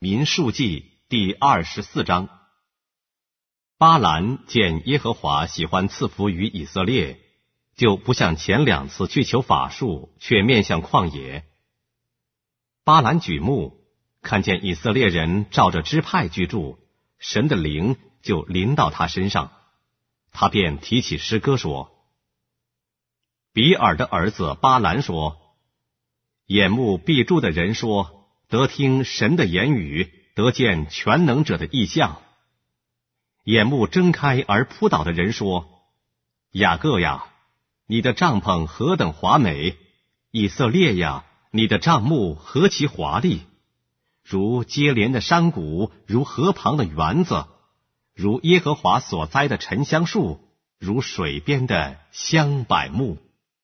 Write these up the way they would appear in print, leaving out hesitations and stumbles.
民数记第24章。巴兰见耶和华喜欢赐福于以色列，就不像前2次去求法术，却面向旷野。巴兰举目，看见以色列人照着支派居住，神的灵就临到他身上，他便提起诗歌说：比尔的儿子巴兰说，眼目闭住的人说，得听神的言语，得见全能者的异象。眼目睁开而扑倒的人说，雅各呀，你的帐篷何等华美，以色列呀，你的帐幕何其华丽，如接连的山谷，如河旁的园子，如耶和华所栽的沉香树，如水边的香柏木。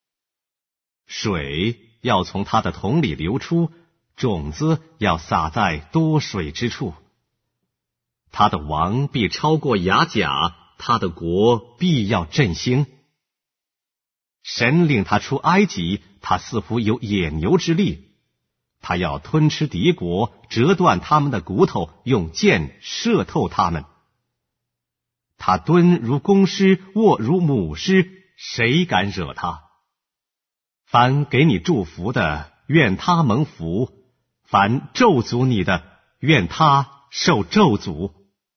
水要从他的桶里流出，种子要撒在多水之处。他的王必超过雅甲，他的国必要振兴。神领他出埃及，他似乎有野牛之力。他要吞吃敌国，折断他们的骨头，用箭射透他们。他蹲如公狮，卧如母狮，谁敢惹他？凡给你祝福的，愿他蒙福；凡咒诅你的，愿他受咒诅。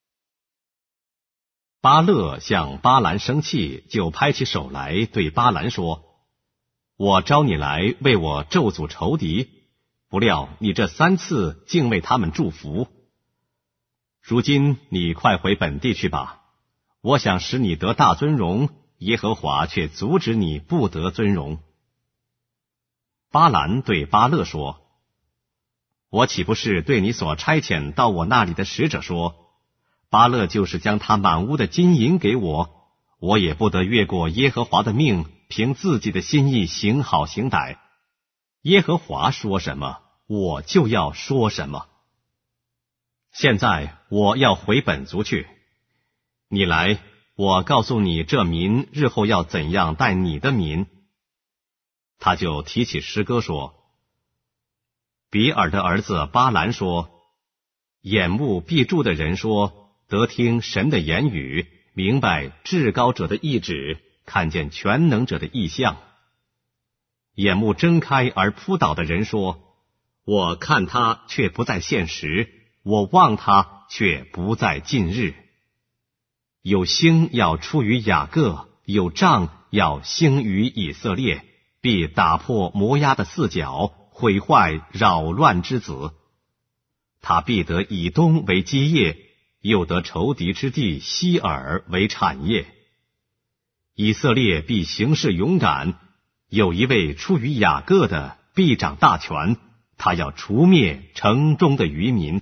巴勒向巴兰生气，就拍起手来，对巴兰说：我招你来为我咒诅仇敌，不料你这3次竟为他们祝福。如今你快回本地去吧，我想使你得大尊荣，耶和华却阻止你不得尊荣。巴兰对巴勒说：我岂不是对你所差遣到我那里的使者说，巴勒就是将他满屋的金银给我，我也不得越过耶和华的命，凭自己的心意行好行歹。耶和华说什么，我就要说什么。现在我要回本族去，你来，我告诉你这民日后要怎样待你的民。他就提起诗歌说：比尔的儿子巴兰说，眼目闭住的人说，得听神的言语，明白至高者的意旨，看见全能者的异象。眼目睁开而扑倒的人说，我看他却不在现实，我望他却不在近日。有星要出于雅各，有杖要兴于以色列，必打破摩押的4角，毁坏扰乱之子。他必得以东为基业，又得仇敌之地希尔为产业。以色列必行事勇敢，有一位出于雅各的必掌大权，他要除灭城中的渔民。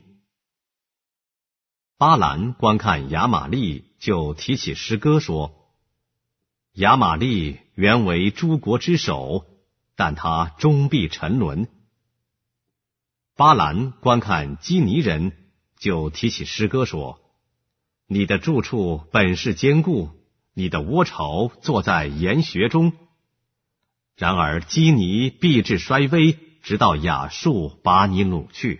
巴兰观看亚玛力，就提起诗歌说：亚玛力原为诸国之首，但他终必沉沦。巴兰观看基尼人，就提起诗歌说：你的住处本是坚固，你的窝巢坐在岩穴中。然而基尼必至衰微，直到亚述把你掳去。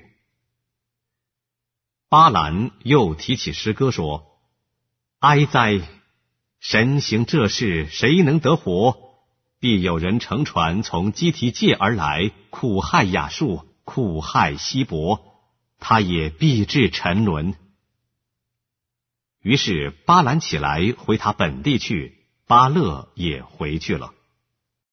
巴兰又提起诗歌说：哀哉！神行这事，谁能得活？必有人乘船从基提界而来，苦害亚述，苦害希伯，他也必至沉沦。于是巴兰起来回他本地去，巴勒也回去了。